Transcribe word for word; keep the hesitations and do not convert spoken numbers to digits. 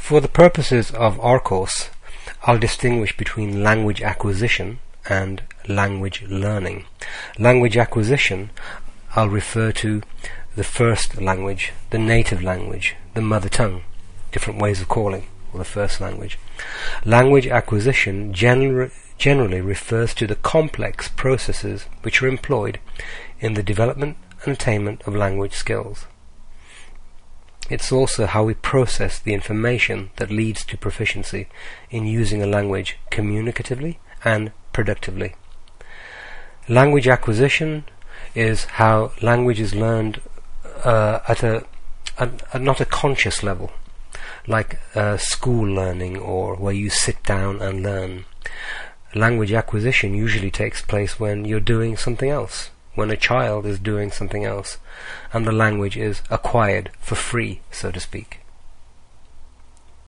For the purposes of our course, I'll distinguish between language acquisition and language learning. Language acquisition, I'll refer to the first language, the native language, the mother tongue, different ways of calling, or the first language. Language acquisition gener- generally refers to the complex processes which are employed in the development and attainment of language skills. It's also how we process the information that leads to proficiency in using a language communicatively and productively. Language acquisition is how language is learned uh, at a at, at not a conscious level, like uh, school learning or where you sit down and learn. Language acquisition usually takes place when you're doing something else, when a child is doing something else, and the language is acquired for free, so to speak.